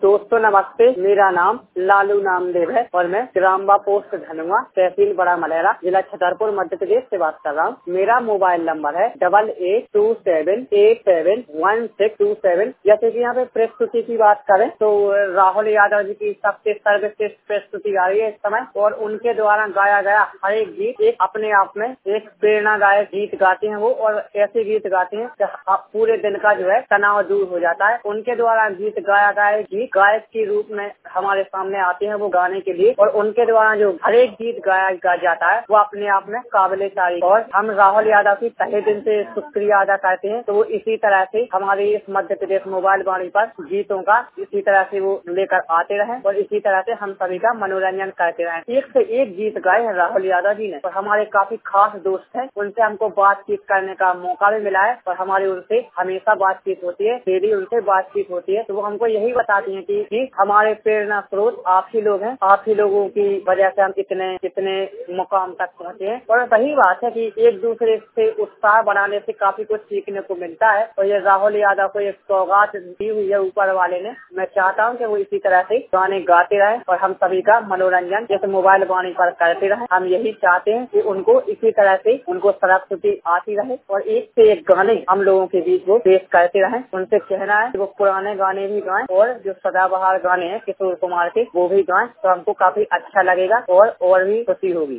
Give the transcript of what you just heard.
दोस्तों नमस्ते, मेरा नाम लालू नामदेव है और मैं ग्रामवा पोस्ट धनुआ, तहसील बड़ा मलेरा, जिला छतरपुर, मध्य प्रदेश से बात कर रहा हूँ। मेरा मोबाइल नंबर है 8827871627। जैसे कि यहाँ पे प्रस्तुति की बात करें तो राहुल यादव जी की सबसे सर्वश्रेष्ठ प्रस्तुति आ रही है इस समय, और उनके द्वारा गाया गया हर एक गीत एक अपने आप में एक प्रेरणादायक गीत गाते हैं वो, और ऐसे गीत गाते हैं कि पूरे दिन का जो है तनाव दूर हो जाता है। उनके द्वारा गीत गाया गया गीत गायक के रूप में हमारे सामने आते हैं वो गाने के लिए, और उनके द्वारा जो हर एक गीत गाया जाता है वो अपने आप में काबिले तारीफ। और हम राहुल यादव की पहले दिन से शुक्रिया अदा करते हैं। तो वो इसी तरह से हमारे इस मध्य प्रदेश मोबाइल वाणी पर गीतों का इसी तरह से वो लेकर आते रहे और इसी तरह से हम सभी का मनोरंजन करते रहे। एक से एक गीत गाए हैं राहुल यादव जी ने, और हमारे काफी खास दोस्त हैं, उनसे हमको बातचीत करने का मौका भी मिला है और हमारी उनसे हमेशा बातचीत होती है, डेली उनसे बातचीत होती है। तो वो हमको यही बताती हैं कि हमारे प्रेरणा स्रोत आप ही लोग हैं, आप ही लोगों की वजह से हम कितने मुकाम तक पहुँचे हैं। और सही बात है कि एक दूसरे से उत्साह बढ़ाने से काफी कुछ सीखने को मिलता है, और ये राहुल यादव को एक सौगात दी हुई है ऊपर वाले ने। मैं चाहता हूँ कि वो इसी तरह से गाने गाते रहे और हम सभी का मनोरंजन जैसे मोबाइल वाणी पर करते रहे। हम यही चाहते हैं कि उनको इसी तरह से उनको सरस्वती आती रहे और एक से एक गाने हम लोगों के बीच वो पेश करते रहे। उनसे कहना है कि वो पुराने गाने भी गाएं और जो सदाबहार गाने हैं किशोर कुमार के वो भी गाएं, तो हमको काफी अच्छा लगेगा और भी खुशी होगी।